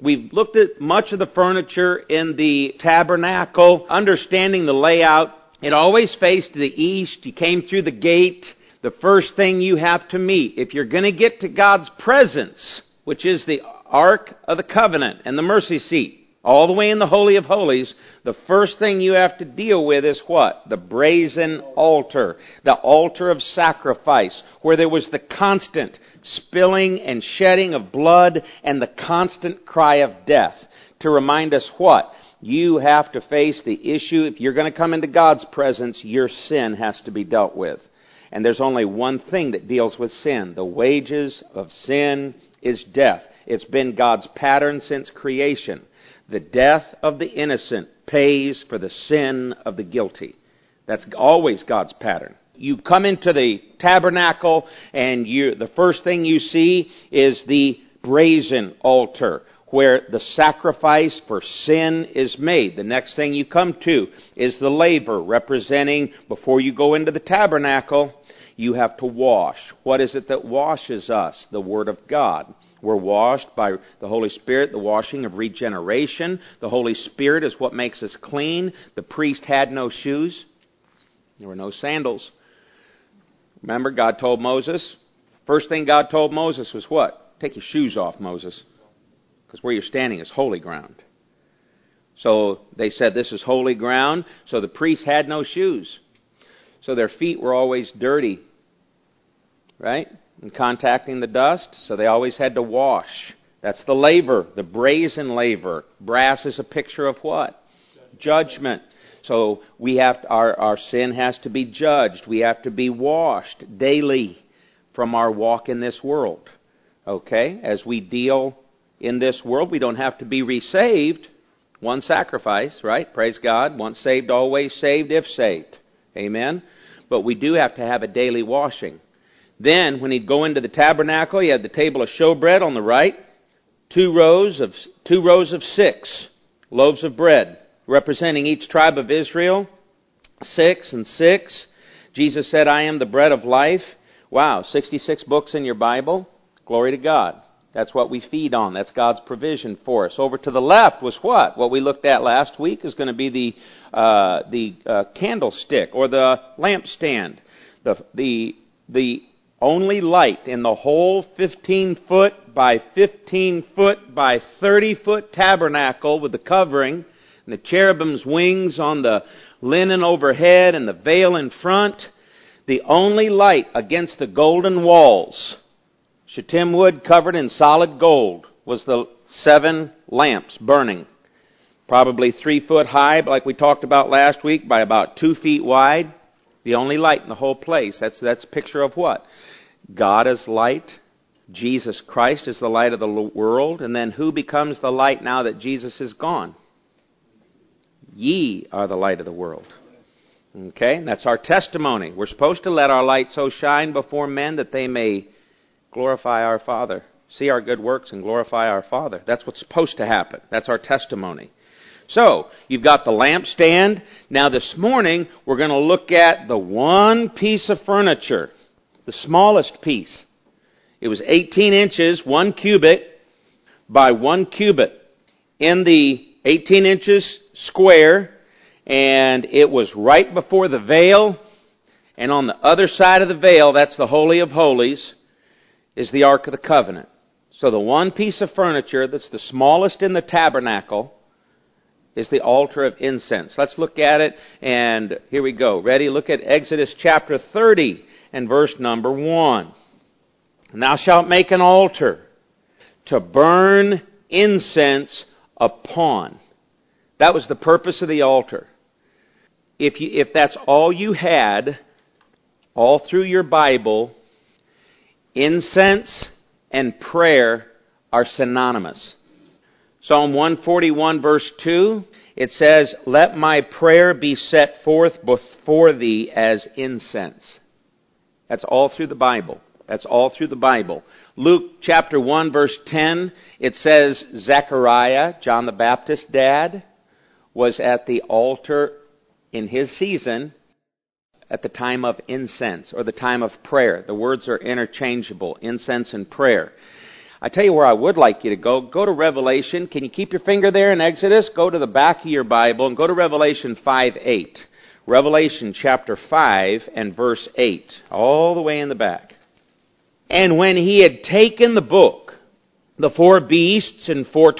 We've looked at much of the furniture in the tabernacle, understanding the layout. It always faced the east. You came through the gate. The first thing you have to meet, if you're going to get to God's presence, which is the Ark of the Covenant and the mercy seat, all the way in the Holy of Holies, the first thing you have to deal with is what? The brazen altar. The altar of sacrifice, where there was the constant spilling and shedding of blood and the constant cry of death. To remind us what? You have to face the issue. If you're going to come into God's presence, your sin has to be dealt with. And there's only one thing that deals with sin. The wages of sin is death. It's been God's pattern since creation. The death of the innocent pays for the sin of the guilty. That's always God's pattern. You come into the tabernacle and the first thing you see is the brazen altar, where the sacrifice for sin is made. The next thing you come to is the laver, representing, before you go into the tabernacle, you have to wash. What is it that washes us? The Word of God. We're washed by the Holy Spirit, the washing of regeneration. The Holy Spirit is what makes us clean. The priest had no shoes. There were no sandals. Remember, God told Moses, first thing God told Moses was what? Take your shoes off, Moses, because where you're standing is holy ground. So they said this is holy ground, so the priests had no shoes. So their feet were always dirty, right? And contacting the dust, so they always had to wash. That's the laver, the brazen laver. Brass is a picture of what? Judgment. So we have our sin has to be judged. We have to be washed daily from our walk in this world. Okay? As we deal in this world, we don't have to be resaved. One sacrifice, right? Praise God. Once saved, always saved, if saved. Amen? But we do have to have a daily washing. Then, when he'd go into the tabernacle, he had the table of showbread on the right, two rows of 6 loaves of bread, representing each tribe of Israel, 6 and 6. Jesus said, I am the bread of life. Wow, 66 books in your Bible. Glory to God. That's what we feed on. That's God's provision for us. Over to the left was what? What we looked at last week is going to be the candlestick or the lampstand. The only light in the whole 15-foot by 15-foot by 30-foot tabernacle with the covering and the cherubim's wings on the linen overhead and the veil in front. The only light against the golden walls, shittim wood covered in solid gold, was the 7 lamps burning. Probably 3 foot high, like we talked about last week, by about 2 feet wide. The only light in the whole place. That's a picture of what? God is light. Jesus Christ is the light of the world. And then who becomes the light now that Jesus is gone? Ye are the light of the world. Okay? And that's our testimony. We're supposed to let our light so shine before men that they may glorify our Father. See our good works and glorify our Father. That's what's supposed to happen. That's our testimony. So, you've got the lampstand. Now this morning, we're going to look at the one piece of furniture, the smallest piece. It was 18 inches, 1 cubit by 1 cubit in the 18 inches square, and it was right before the veil, and on the other side of the veil, that's the Holy of Holies, is the Ark of the Covenant. So the one piece of furniture that's the smallest in the tabernacle is the altar of incense. Let's look at it, and here we go. Ready? Look at Exodus chapter 30 and verse number 1. And thou shalt make an altar to burn incense upon. That was the purpose of the altar. If that's all you had, all through your Bible, incense and prayer are synonymous. Psalm 141 verse 2, it says, let my prayer be set forth before thee as incense. That's all through the Bible. That's all through the Bible. Luke chapter 1 verse 10, it says Zechariah, John the Baptist's dad, was at the altar in his season at the time of incense or the time of prayer. The words are interchangeable, incense and prayer. I tell you where I would like you to go. Go to Revelation. Can you keep your finger there in Exodus? Go to the back of your Bible and go to Revelation 5:8. Revelation chapter 5 and verse 8. All the way in the back. And when he had taken the book, the 4 beasts and 4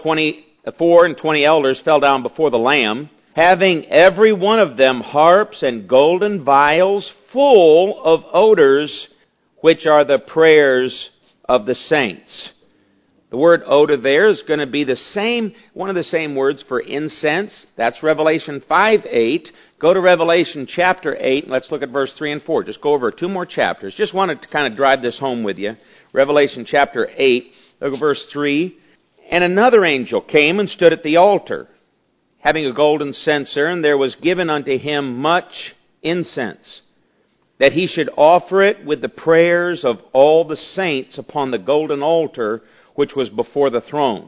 and 20 elders fell down before the Lamb, having every one of them harps and golden vials full of odors, which are the prayers of the saints. The word odor there is going to be the same, one of the same words for incense. That's Revelation 5:8. Go to Revelation chapter 8, and let's look at verse 3 and 4. Just go over 2 more chapters. Just wanted to kind of drive this home with you. Revelation chapter 8, look at verse 3. And another angel came and stood at the altar, having a golden censer, and there was given unto him much incense, that he should offer it with the prayers of all the saints upon the golden altar which was before the throne.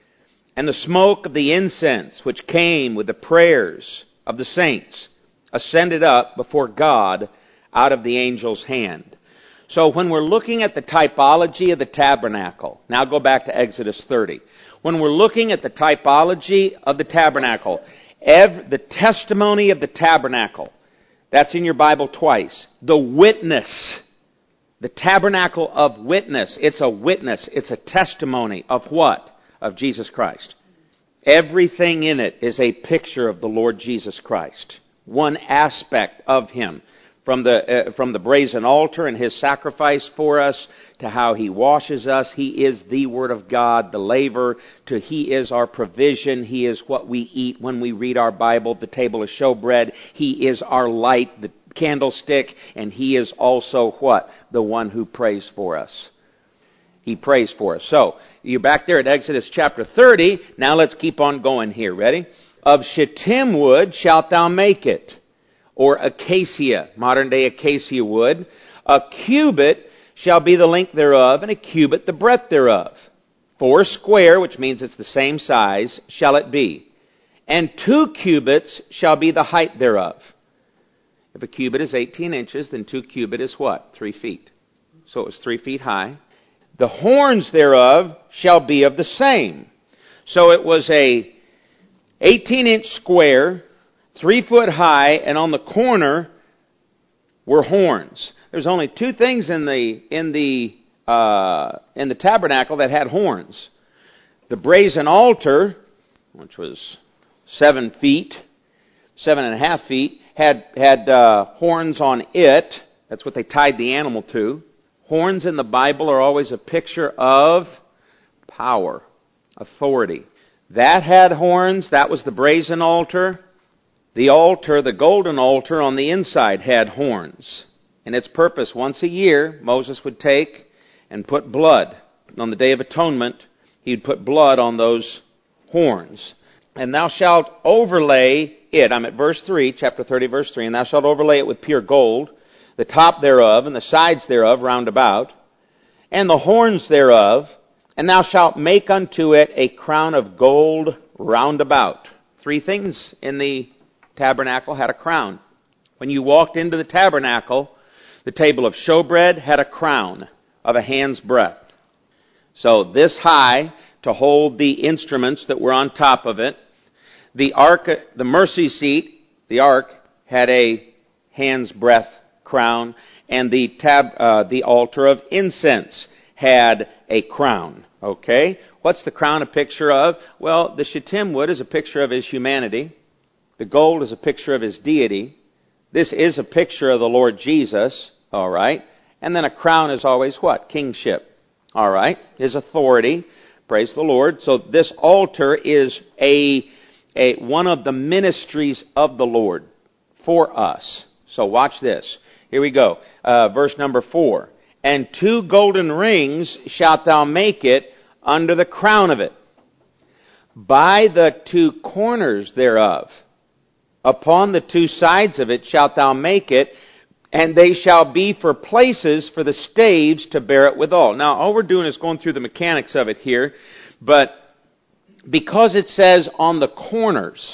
And the smoke of the incense, which came with the prayers of the saints, ascended up before God out of the angel's hand. So when we're looking at the typology of the tabernacle, now go back to Exodus 30. When we're looking at the typology of the tabernacle, the testimony of the tabernacle, that's in your Bible twice. The witness, the tabernacle of witness. It's a witness. It's a testimony of what? Of Jesus Christ. Everything in it is a picture of the Lord Jesus Christ. One aspect of Him. From the brazen altar and His sacrifice for us, to how He washes us. He is the Word of God, the laver, to He is our provision. He is what we eat when we read our Bible, the table of showbread. He is our light, the candlestick, and He is also what? The one who prays for us. He prays for us. So, you're back there at Exodus chapter 30. Now let's keep on going here. Ready? Of shittim wood shalt thou make it, or acacia, modern day acacia wood. A cubit shall be the length thereof, and a cubit the breadth thereof. 4 square, which means it's the same size, shall it be. And 2 cubits shall be the height thereof. If a cubit is 18 inches, then 2 cubit is what? 3 feet. So it was 3 feet high. The horns thereof shall be of the same. So it was a 18-inch square, 3 foot high, and on the corner were horns. There's only 2 things in the tabernacle that had horns. The brazen altar, which was 7 feet, 7.5 feet, had horns on it. That's what they tied the animal to. Horns in the Bible are always a picture of power, authority. That had horns. That was the brazen altar. The altar, the golden altar on the inside, had horns. And its purpose, once a year, Moses would take and put blood. On the Day of Atonement, he'd put blood on those horns. And thou shalt overlay it. I'm at verse 3, chapter 30, verse 3. And thou shalt overlay it with pure gold, the top thereof, and the sides thereof round about, and the horns thereof. And thou shalt make unto it a crown of gold round about. 3 things in the tabernacle had a crown. When you walked into the tabernacle, the table of showbread had a crown of a hand's breadth. So this high to hold the instruments that were on top of it. The ark, the mercy seat, the ark, had a hand's breadth crown, and the altar of incense had a crown. Okay? What's the crown a picture of? Well, the shittim wood is a picture of His humanity. The gold is a picture of His deity. This is a picture of the Lord Jesus. All right? And then a crown is always what? Kingship. All right? His authority. Praise the Lord. So this altar is one of the ministries of the Lord for us. So watch this. Here we go. Verse number 4. And 2 golden rings shalt thou make it under the crown of it, by the 2 corners thereof. Upon the 2 sides of it shalt thou make it, and they shall be for places for the staves to bear it withal. Now, all we're doing is going through the mechanics of it here, but because it says on the corners,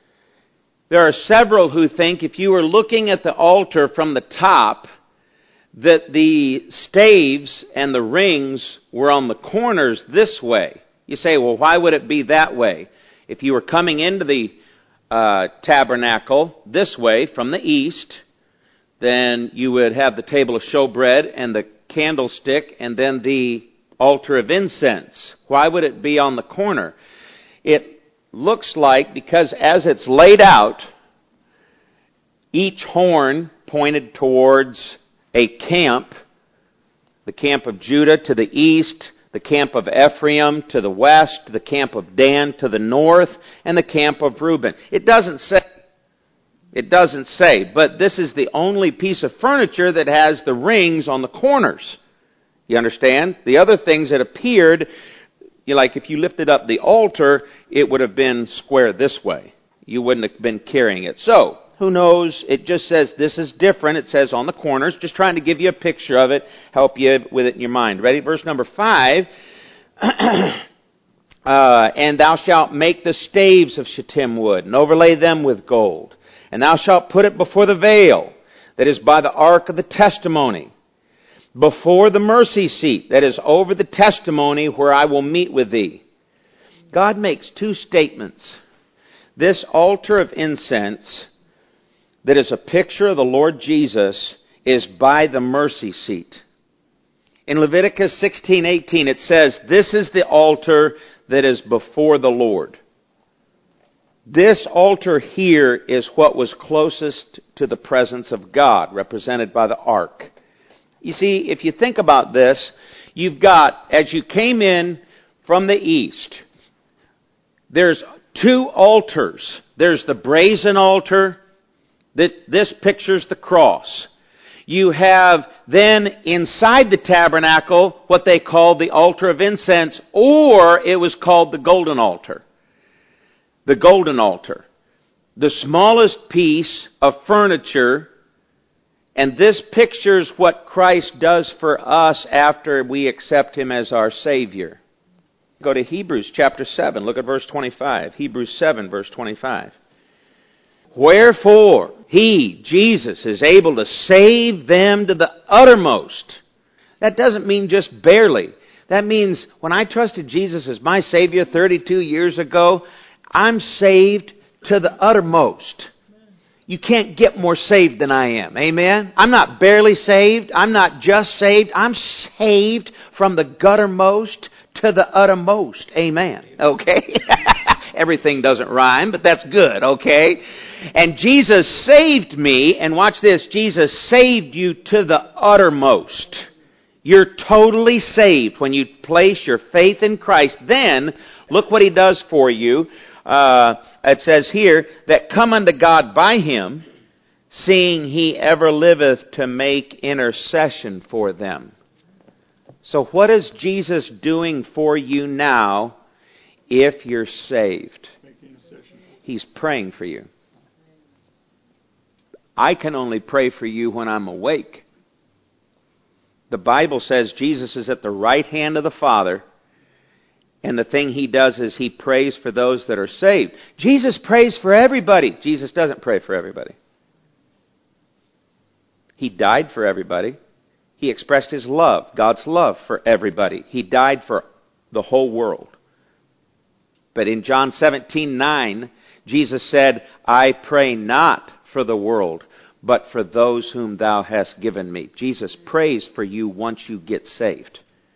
there are several who think if you were looking at the altar from the top, that the staves and the rings were on the corners this way. You say, well, why would it be that way? If you were coming into the tabernacle this way from the east, then you would have the table of showbread and the candlestick and then the altar of incense. Why would it be on the corner? It looks like, because as it's laid out, each horn pointed towards a camp, the camp of Judah to the east, the camp of Ephraim to the west, the camp of Dan to the north, and the camp of Reuben. It doesn't say, but this is the only piece of furniture that has the rings on the corners. You understand? The other things that appeared, like if you lifted up the altar, it would have been square this way. You wouldn't have been carrying it. So, who knows? It just says this is different. It says on the corners. Just trying to give you a picture of it, help you with it in your mind. Ready? Verse number 5. And thou shalt make the staves of shittim wood, and overlay them with gold. And thou shalt put it before the veil, that is by the ark of the testimony, before the mercy seat, that is over the testimony where I will meet with thee. God makes two statements. This altar of incense, that is a picture of the Lord Jesus, is by the mercy seat. In Leviticus 16:18 it says, this is the altar that is before the Lord. This altar here is what was closest to the presence of God, represented by the ark. You see, if you think about this, you've got, as you came in from the east, there's two altars. There's the brazen altar. This pictures the cross. You have then inside the tabernacle what they called the altar of incense, or it was called the golden altar. The golden altar. The smallest piece of furniture, and this pictures what Christ does for us after we accept Him as our Savior. Go to Hebrews chapter 7. Look at verse 25. Hebrews 7, verse 25. Wherefore, He, Jesus, is able to save them to the uttermost. That doesn't mean just barely. That means when I trusted Jesus as my Savior 32 years ago, I'm saved to the uttermost. You can't get more saved than I am. Amen? I'm not barely saved. I'm not just saved. I'm saved from the guttermost to the uttermost. Amen. Okay? Everything doesn't rhyme, but that's good. Okay? And Jesus saved me, and watch this, Jesus saved you to the uttermost. You're totally saved when you place your faith in Christ. Then, look what He does for you. It says here, that come unto God by Him, seeing He ever liveth to make intercession for them. So what is Jesus doing for you now if you're saved? He's praying for you. I can only pray for you when I'm awake. The Bible says Jesus is at the right hand of the Father, and the thing He does is He prays for those that are saved. Jesus prays for everybody. Jesus doesn't pray for everybody. He died for everybody. He expressed His love, God's love for everybody. He died for the whole world. But in John 17:9, Jesus said, I pray not for the world, but for those whom thou hast given me. Jesus prays for you once you get saved.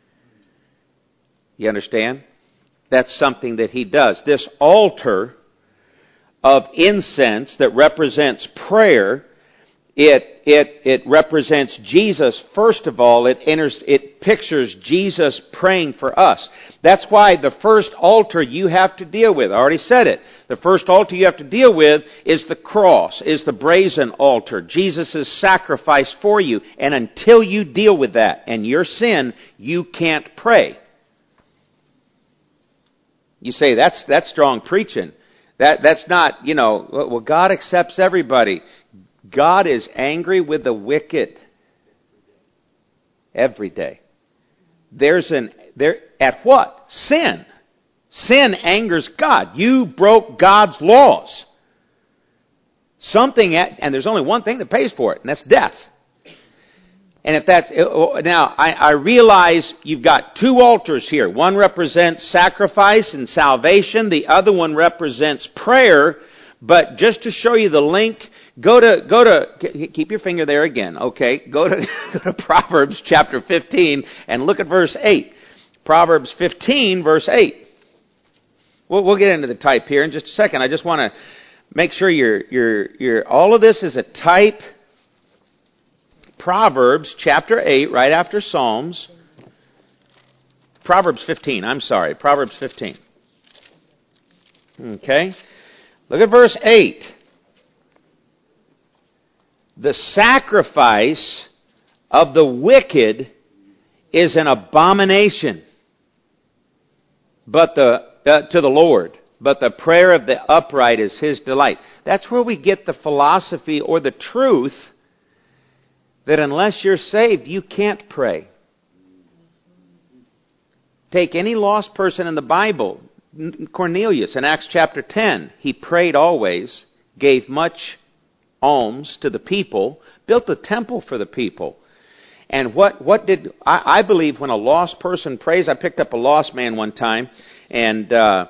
You understand? That's something that He does. This altar of incense that represents prayer, it represents Jesus. First of all, it pictures Jesus praying for us. That's why the first altar you have to deal with, I already said it, the first altar you have to deal with is the cross, is the brazen altar, Jesus' sacrifice for you. And until you deal with that and your sin, you can't pray. You say, that's strong preaching. That's not, well, God accepts everybody. God is angry with the wicked every day. At what? Sin. Sin angers God. You broke God's laws. And there's only one thing that pays for it, and that's death. And if that's, now I realize you've got two altars here. One represents sacrifice and salvation. The other one represents prayer. But just to show you the link, go to, keep your finger there again, okay? Go to Proverbs chapter 15 and look at verse 8. Proverbs 15 verse 8. We'll get into the type here in just a second. I just want to make sure you're, all of this is a type. Proverbs chapter 8, right after Psalms. Proverbs 15, I'm sorry. Proverbs 15. Okay. Look at verse 8. The sacrifice of the wicked is an abomination, but to the Lord. But the prayer of the upright is His delight. That's where we get the philosophy or the truth that unless you're saved, you can't pray. Take any lost person in the Bible. Cornelius in Acts chapter 10. He prayed always, gave much alms to the people, built a temple for the people. And what did, I believe when a lost person prays, I picked up a lost man one time, and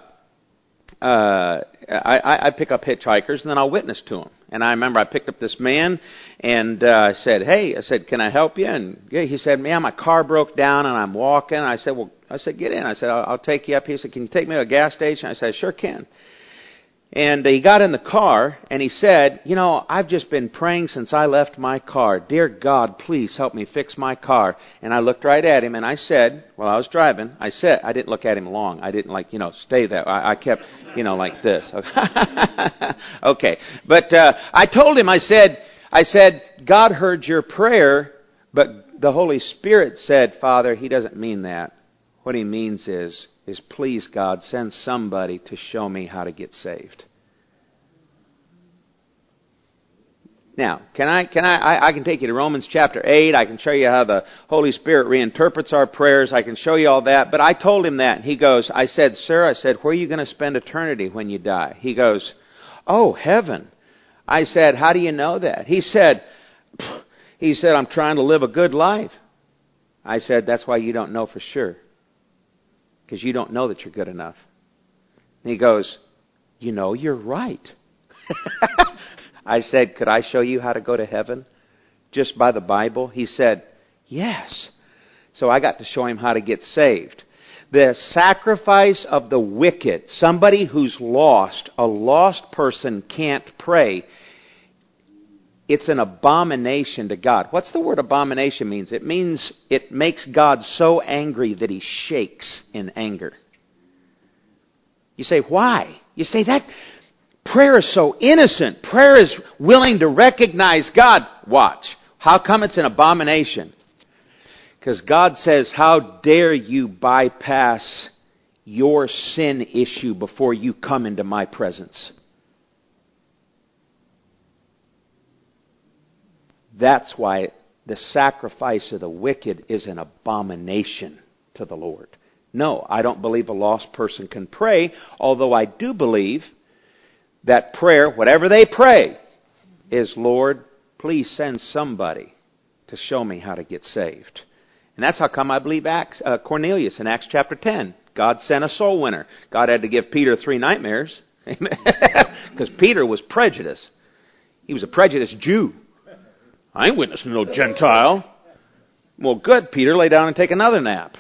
I pick up hitchhikers and then I'll witness to them. And I remember I picked up this man and I said, "Hey," I said, "can I help you?" And he said, "Man, my car broke down and I'm walking." I said, "Get in." I said, I'll take you up." He said, "Can you take me to a gas station?" I said, "I sure can." And he got in the car and he said, "I've just been praying since I left my car. Dear God, please help me fix my car." And I looked right at him and I said, while I was driving, I didn't look at him long. I didn't stay there. I kept, like this. Okay. But I told him, I said, "God heard your prayer, but the Holy Spirit said, Father, He doesn't mean that. What He means is please, God, send somebody to show me how to get saved." Now, I can take you to Romans chapter 8. I can show you how the Holy Spirit reinterprets our prayers. I can show you all that. But I told him that. He goes, I said, "Sir," "where are you going to spend eternity when you die?" He goes, "Oh, heaven." I said, "How do you know that?" He said, "I'm trying to live a good life." I said, "That's why you don't know for sure. Because you don't know that you're good enough." And he goes, "You're right." I said, "Could I show you how to go to heaven just by the Bible?" He said, "Yes." So I got to show him how to get saved. The sacrifice of the wicked, somebody who's lost, a lost person can't pray. It's an abomination to God. What's the word abomination means? It means it makes God so angry that He shakes in anger. You say, why? You say, that prayer is so innocent. Prayer is willing to recognize God. Watch. How come it's an abomination? Because God says, how dare you bypass your sin issue before you come into my presence? That's why the sacrifice of the wicked is an abomination to the Lord. No, I don't believe a lost person can pray, although I do believe that prayer, whatever they pray, is, "Lord, please send somebody to show me how to get saved." And that's how come I believe Cornelius in Acts chapter 10. God sent a soul winner. God had to give Peter 3 nightmares. Because Peter was prejudiced. He was a prejudiced Jew. "I ain't witnessing no Gentile." Well, good, Peter, lay down and take another nap.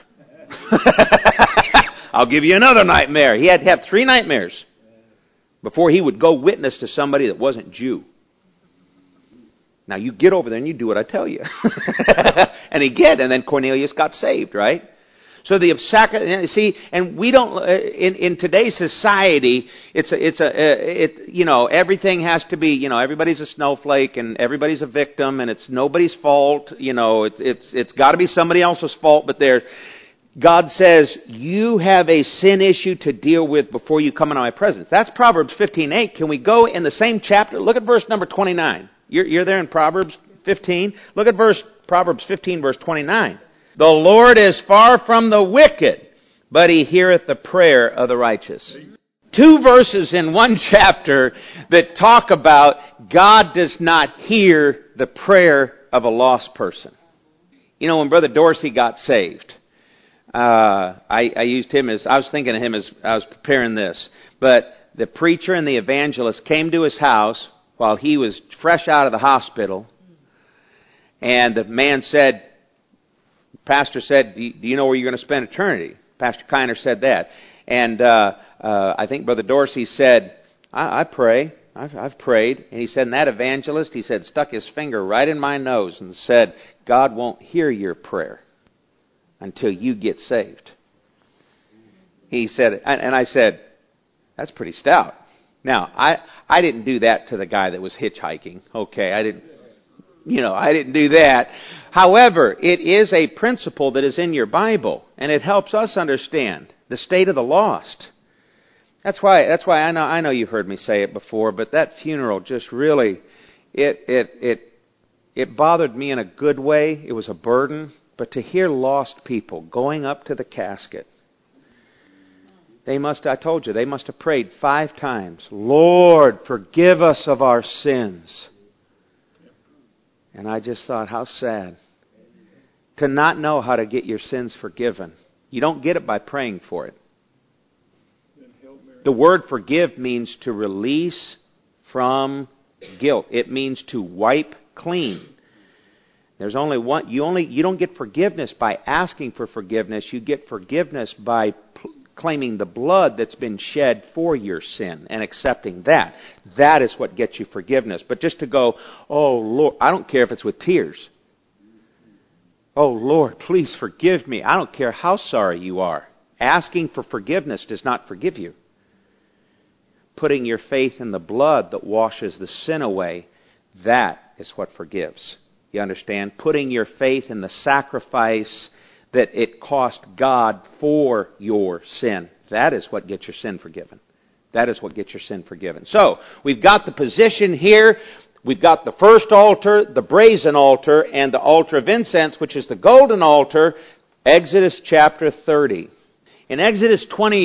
I'll give you another nightmare. He had to have 3 nightmares before he would go witness to somebody that wasn't Jew. Now you get over there and you do what I tell you. And he did, and then Cornelius got saved, right? So and we don't in today's society. Everything has to be. Everybody's a snowflake and everybody's a victim, and it's nobody's fault. It's got to be somebody else's fault. But God says you have a sin issue to deal with before you come into my presence. That's Proverbs 15:8. Can we go in the same chapter? Look at verse number 29. You're there in Proverbs 15. Look at Proverbs 15, verse 29. "The Lord is far from the wicked, but He heareth the prayer of the righteous." 2 verses in 1 chapter that talk about God does not hear the prayer of a lost person. You know, when Brother Dorsey got saved, I used him as, I was thinking of him as I was preparing this. But the preacher and the evangelist came to his house while he was fresh out of the hospital. And the man said, pastor said, do you know where you're going to spend eternity? Pastor Kiner said that. And I think Brother Dorsey said, I pray. I've prayed. And he said, and that evangelist, he said, stuck his finger right in my nose and said, God won't hear your prayer until you get saved. He said, and I said, that's pretty stout. Now, I didn't do that to the guy that was hitchhiking. Okay, I didn't do that. However, it is a principle that is in your Bible, and it helps us understand the state of the lost. That's why I know you've heard me say it before, but that funeral just really, it bothered me in a good way. It was a burden. But to hear lost people going up to the casket, I told you, they must have prayed 5 times, Lord, forgive us of our sins. And I just thought, how sad to not know how to get your sins forgiven. You don't get it by praying for it. The word forgive means to release from guilt. It means to wipe clean. There's only one. You don't get forgiveness by asking for forgiveness. You get forgiveness by claiming the blood that's been shed for your sin and accepting that. That is what gets you forgiveness. But just to go, oh Lord, I don't care if it's with tears. Oh Lord, please forgive me. I don't care how sorry you are. Asking for forgiveness does not forgive you. Putting your faith in the blood that washes the sin away, that is what forgives. You understand? Putting your faith in the sacrifice that it cost God for your sin. That is what gets your sin forgiven. That is what gets your sin forgiven. So, we've got the position here. We've got the first altar, the brazen altar, and the altar of incense, which is the golden altar. Exodus chapter 30. In Exodus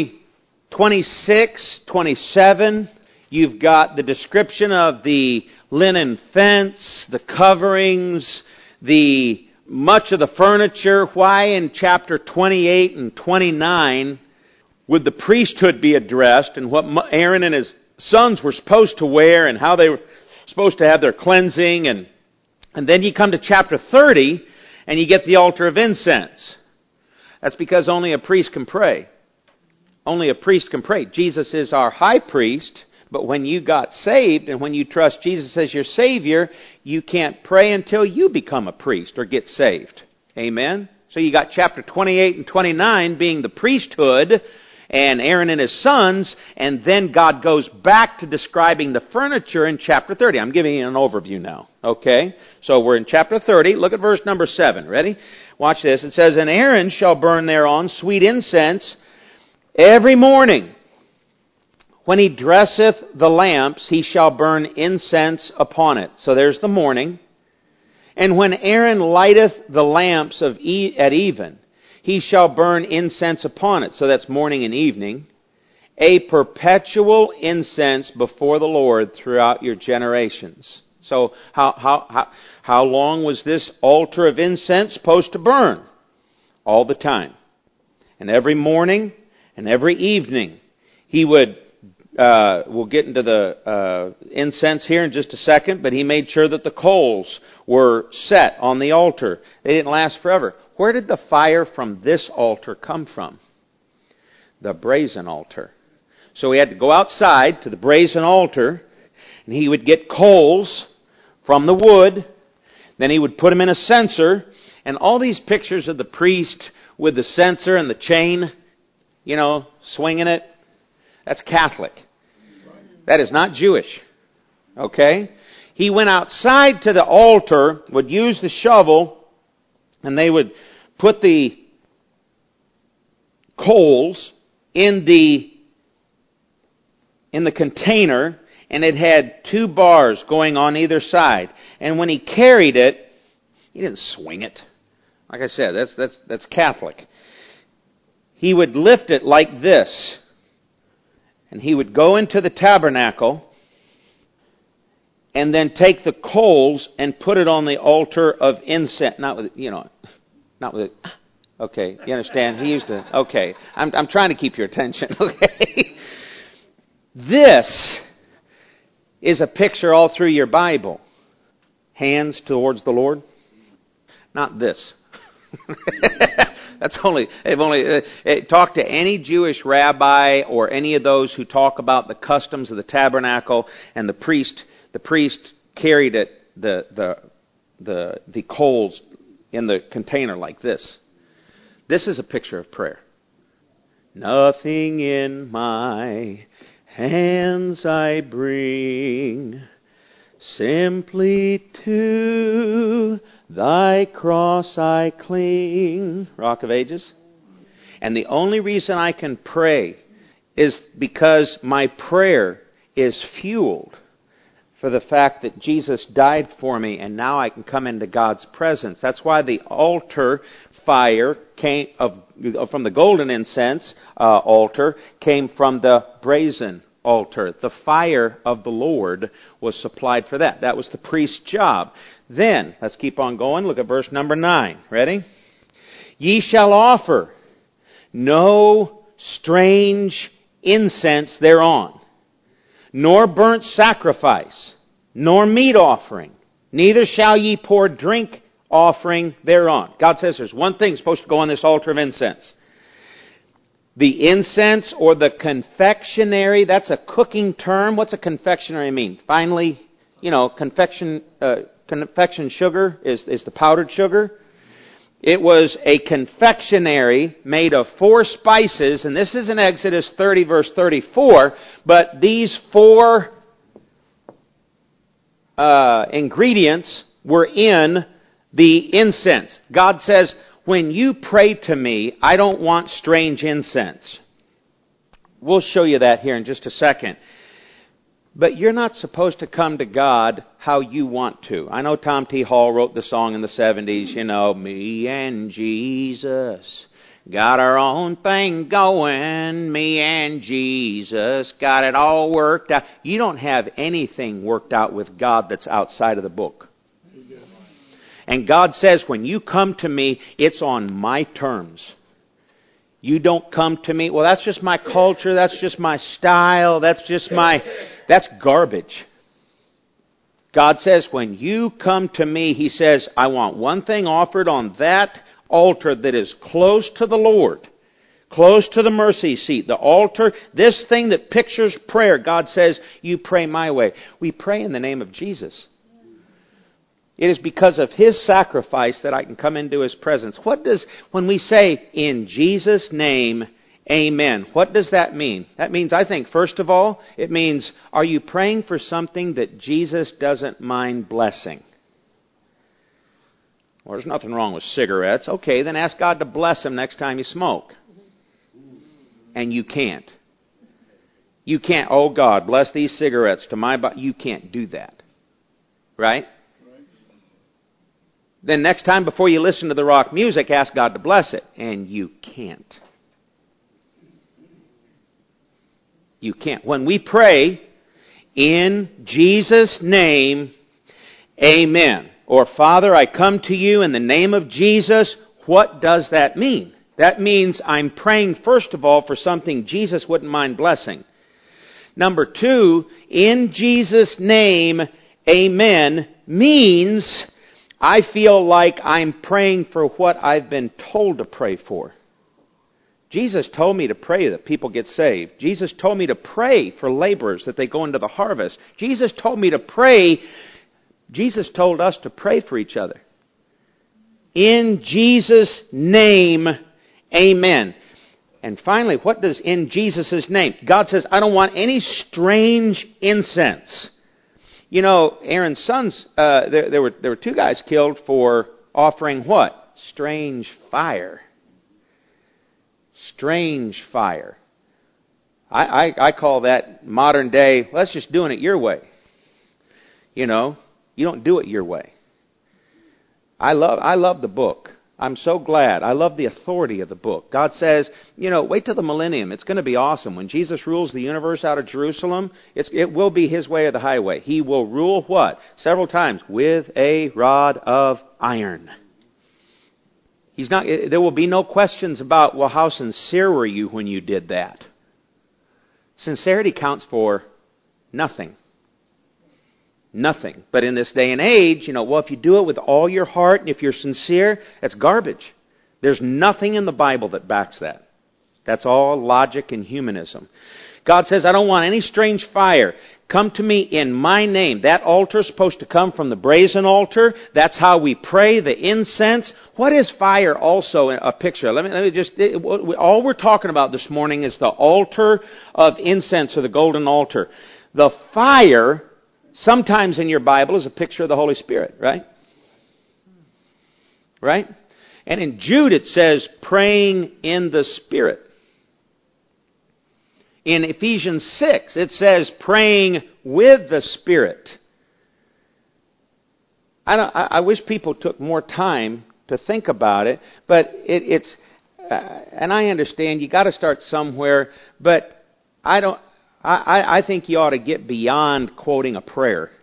26, 27, you've got the description of the linen fence, the coverings, much of the furniture. Why in chapter 28 and 29 would the priesthood be addressed and what Aaron and his sons were supposed to wear and how they were supposed to have their cleansing. And then you come to chapter 30 and you get the altar of incense. That's because only a priest can pray. Only a priest can pray. Jesus is our high priest. But when you got saved and when you trust Jesus as your Savior, you can't pray until you become a priest or get saved. Amen? So you got chapter 28 and 29 being the priesthood and Aaron and his sons, and then God goes back to describing the furniture in chapter 30. I'm giving you an overview now. Okay? So we're in chapter 30. Look at verse number 7. Ready? Watch this. It says, and Aaron shall burn thereon sweet incense every morning. When he dresseth the lamps, he shall burn incense upon it. So there's the morning. And when Aaron lighteth the lamps at even, he shall burn incense upon it. So that's morning and evening. A perpetual incense before the Lord throughout your generations. So how long was this altar of incense supposed to burn? All the time. And every morning and every evening, he would... we'll get into the incense here in just a second, but he made sure that the coals were set on the altar. They didn't last forever. Where did the fire from this altar come from? The brazen altar. So he had to go outside to the brazen altar, and he would get coals from the wood. Then he would put them in a censer, and all these pictures of the priest with the censer and the chain, swinging it, that's Catholic. That is not Jewish. Okay? He went outside to the altar, would use the shovel, and they would put the coals in the container, and it had 2 bars going on either side. And when he carried it, he didn't swing it. Like I said, that's Catholic. He would lift it like this. And he would go into the tabernacle and then take the coals and put it on the altar of incense. Not with, Not with it. Okay, you understand? He used to. Okay, I'm trying to keep your attention. Okay, this is a picture all through your Bible. Hands towards the Lord. Not this. That's only. Talk to any Jewish rabbi or any of those who talk about the customs of the tabernacle, and the priest. The priest carried it, the coals in the container like this. This is a picture of prayer. Nothing in my hands I bring, simply to thy cross I cling. Rock of Ages. And the only reason I can pray is because my prayer is fueled for the fact that Jesus died for me, and now I can come into God's presence. That's why the altar fire came from the golden incense altar came from the brazen altar. The fire of the Lord was supplied for that. That was the priest's job. Then, let's keep on going. Look at verse number 9. Ready? Ye shall offer no strange incense thereon, nor burnt sacrifice, nor meat offering, neither shall ye pour drink offering thereon. God says there's one thing supposed to go on this altar of incense. The incense or the confectionery, that's a cooking term. What's a confectionery mean? Finally, confection sugar is the powdered sugar. It was a confectionery made of 4 spices, and this is in Exodus 30 verse 34, but these 4 ingredients were in the incense. God says, when you pray to me, I don't want strange incense. We'll show you that here in just a second. But you're not supposed to come to God how you want to. I know Tom T. Hall wrote the song in the 70s, me and Jesus got our own thing going. Me and Jesus got it all worked out. You don't have anything worked out with God that's outside of the book. And God says, when you come to me, it's on my terms. You don't come to me, well, that's just my culture, that's just my style, that's garbage. God says, when you come to me, He says, I want one thing offered on that altar that is close to the Lord, close to the mercy seat. The altar, this thing that pictures prayer, God says, you pray my way. We pray in the name of Jesus. It is because of His sacrifice that I can come into His presence. When we say, in Jesus' name, amen, what does that mean? That means, I think, first of all, it means, are you praying for something that Jesus doesn't mind blessing? Well, there's nothing wrong with cigarettes. Okay, then ask God to bless them next time you smoke. And you can't. You can't, oh God, bless these cigarettes to my body. You can't do that. Right? Then next time before you listen to the rock music, ask God to bless it. And you can't. You can't. When we pray, in Jesus' name, amen. Or, Father, I come to you in the name of Jesus. What does that mean? That means I'm praying, first of all, for something Jesus wouldn't mind blessing. Number 2, in Jesus' name, amen, means I feel like I'm praying for what I've been told to pray for. Jesus told me to pray that people get saved. Jesus told me to pray for laborers that they go into the harvest. Jesus told me to pray. Jesus told us to pray for each other. In Jesus' name, amen. And finally, what does in Jesus' name? God says, I don't want any strange incense. Aaron's sons, there were 2 guys killed for offering what? Strange fire. Strange fire. I call that modern day, let's just doing it your way. You don't do it your way. I love the book. I'm so glad. I love the authority of the book. God says, wait till the millennium. It's going to be awesome. When Jesus rules the universe out of Jerusalem, it will be His way or the highway. He will rule what? Several times. With a rod of iron. There will be no questions about, well, how sincere were you when you did that? Sincerity counts for nothing. Nothing. But in this day and age, well, if you do it with all your heart and if you're sincere, that's garbage. There's nothing in the Bible that backs that. That's all logic and humanism. God says, I don't want any strange fire. Come to me in my name. That altar is supposed to come from the brazen altar. That's how we pray, the incense. What is fire also a picture? Let me just, all we're talking about this morning is the altar of incense or the golden altar. The fire, sometimes in your Bible, is a picture of the Holy Spirit, right? Right? And in Jude it says, praying in the Spirit. In Ephesians 6, it says, praying with the Spirit. I wish people took more time to think about it, but it's, and I understand you got to start somewhere, but I think you ought to get beyond quoting a prayer.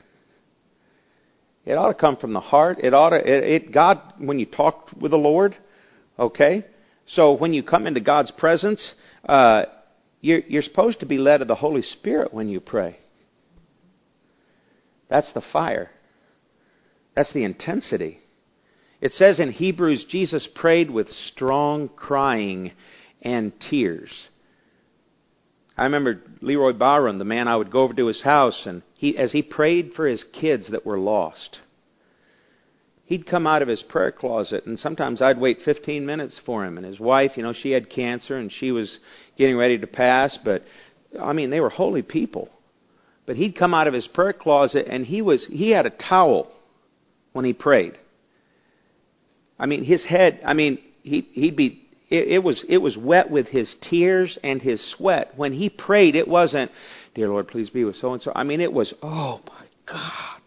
It ought to come from the heart. God, when you talk with the Lord, okay? So when you come into God's presence, you're supposed to be led of the Holy Spirit when you pray. That's the fire. That's the intensity. It says in Hebrews, Jesus prayed with strong crying and tears. I remember Leroy Barron, the man I would go over to his house, and as he prayed for his kids that were lost, he'd come out of his prayer closet, and sometimes I'd wait 15 minutes for him. And his wife, she had cancer, and she was getting ready to pass, but, they were holy people. But he'd come out of his prayer closet, and he had a towel when he prayed. His head, it was wet with his tears and his sweat. When he prayed, it wasn't, dear Lord, please be with so-and-so. It was, oh my God.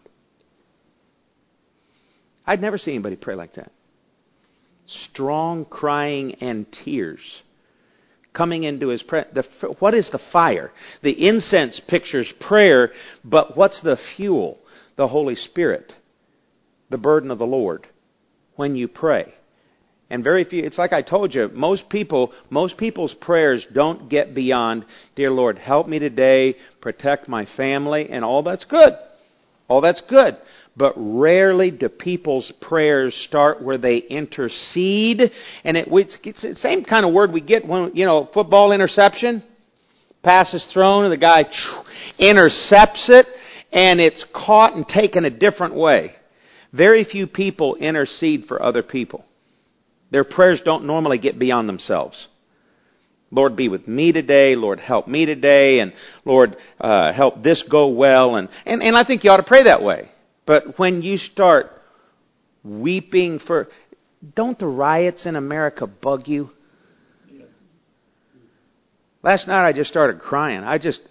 I'd never seen anybody pray like that. Strong crying and tears coming into his prayer. What is the fire? The incense pictures prayer, but what's the fuel? The Holy Spirit. The burden of the Lord when you pray. And very few, it's like I told you, most people's prayers don't get beyond, dear Lord, help me today, protect my family, and all that's good. All that's good. But rarely do people's prayers start where they intercede. And it's the same kind of word we get when, football interception. Pass is thrown and the guy intercepts it and it's caught and taken a different way. Very few people intercede for other people. Their prayers don't normally get beyond themselves. Lord, be with me today. Lord, help me today. And Lord, help this go well. And I think you ought to pray that way. But when you start weeping for... Don't the riots in America bug you? Last night I just started crying.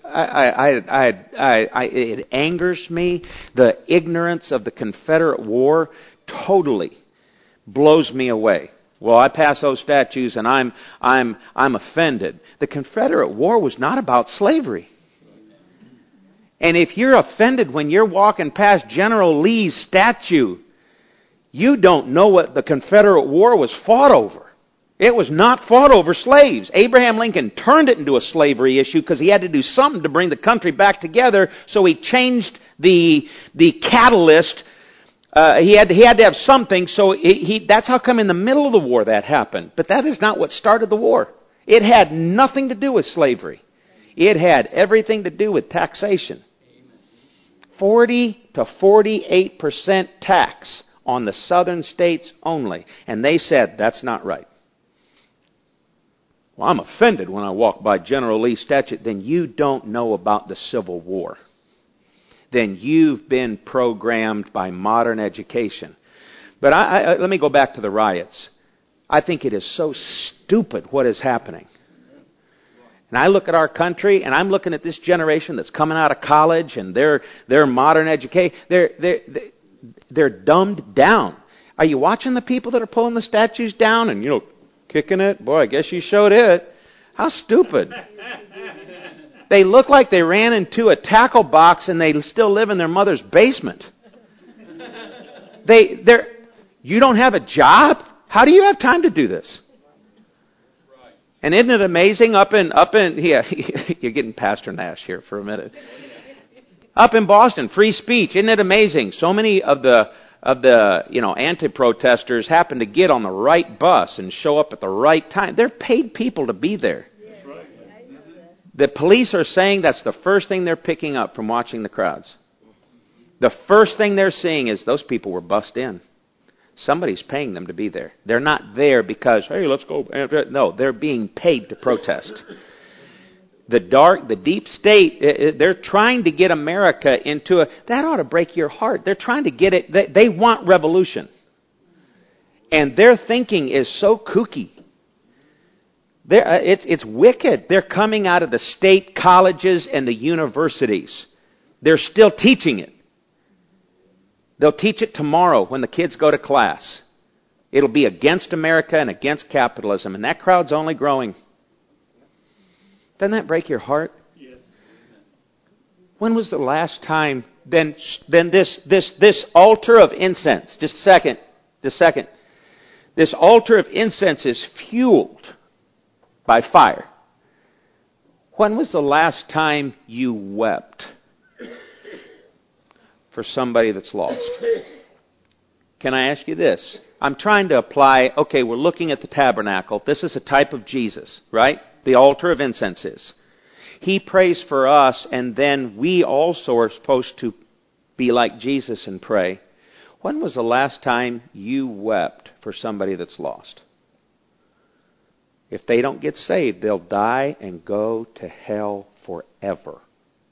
It angers me. The ignorance of the Confederate War totally blows me away. Well, I pass those statues and I'm offended. The Confederate War was not about slavery. And if you're offended when you're walking past General Lee's statue, you don't know what the Confederate War was fought over. It was not fought over slaves. Abraham Lincoln turned it into a slavery issue because he had to do something to bring the country back together, so he changed the catalyst. He had to have something, so that's how come in the middle of the war that happened. But that is not what started the war. It had nothing to do with slavery. It had everything to do with taxation. 40 to 48% tax on the southern states only. And they said, that's not right. Well, I'm offended when I walk by General Lee's statue. Then you don't know about the Civil War. Then you've been programmed by modern education. But let me go back to the riots. I think it is so stupid what is happening. And I look at our country, and I'm looking at this generation that's coming out of college, and their modern education. They're dumbed down. Are you watching the people that are pulling the statues down and kicking it? Boy, I guess you showed it. How stupid! They look like they ran into a tackle box and they still live in their mother's basement. You don't have a job How do you have time to do this? And isn't it amazing yeah, you're getting Pastor Nash here for a minute. Up in Boston, free speech. Isn't it amazing? So many of the anti-protesters happen to get on the right bus and show up at the right time. They're paid people to be there. The police are saying that's the first thing they're picking up from watching the crowds. The first thing they're seeing is those people were bussed in. Somebody's paying them to be there. They're not there because, hey, let's go. No, they're being paid to protest. The deep state, they're trying to get America into that ought to break your heart. They're trying to get it, they want revolution. And their thinking is so kooky. It's wicked. They're coming out of the state colleges and the universities. They're still teaching it. They'll teach it tomorrow when the kids go to class. It'll be against America and against capitalism, and that crowd's only growing. Doesn't that break your heart? Yes. When was the last time then this altar of incense? Just a second. This altar of incense is fueled by fire. When was the last time you wept for somebody that's lost? Can I ask you this? I'm trying to apply, okay, we're looking at the tabernacle. This is a type of Jesus, right? The altar of incense is. He prays for us, and then we also are supposed to be like Jesus and pray. When was the last time you wept for somebody that's lost? If they don't get saved, they'll die and go to hell forever.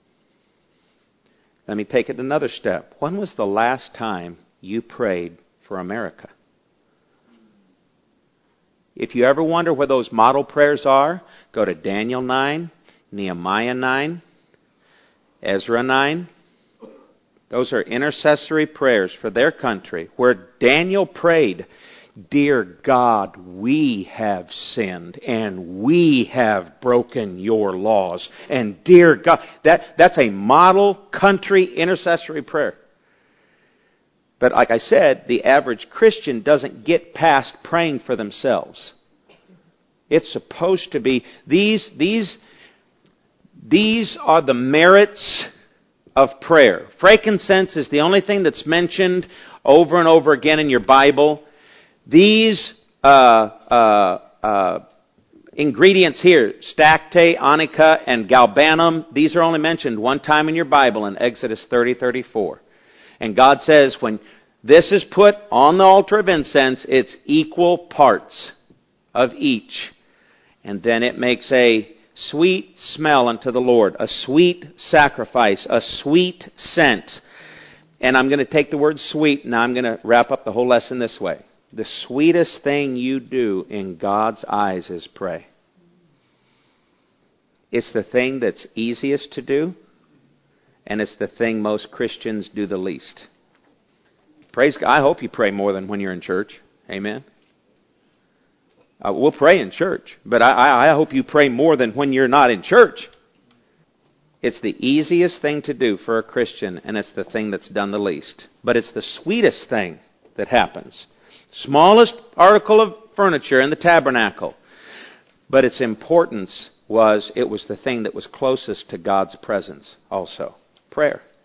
Let me take it another step. When was the last time you prayed for America? If you ever wonder where those model prayers are, go to Daniel 9, Nehemiah 9, Ezra 9. Those are intercessory prayers for their country, where Daniel prayed, "Dear God, we have sinned and we have broken your laws." And dear God, that's a model country intercessory prayer. But like I said, the average Christian doesn't get past praying for themselves. It's supposed to be, these are the merits of prayer. Frankincense is the only thing that's mentioned over and over again in your Bible. These ingredients here, stacte, onycha, and galbanum, these are only mentioned one time in your Bible in Exodus 30:34. And God says when this is put on the altar of incense, it's equal parts of each. And then it makes a sweet smell unto the Lord, a sweet sacrifice, a sweet scent. And I'm going to take the word sweet, and now I'm going to wrap up the whole lesson this way. The sweetest thing you do in God's eyes is pray. It's the thing that's easiest to do, and it's the thing most Christians do the least. Praise God. I hope you pray more than when you're in church. Amen. We'll pray in church, but I hope you pray more than when you're not in church. It's the easiest thing to do for a Christian, and it's the thing that's done the least. But it's the sweetest thing that happens. Smallest article of furniture in the tabernacle. But its importance was, it was the thing that was closest to God's presence also. Prayer.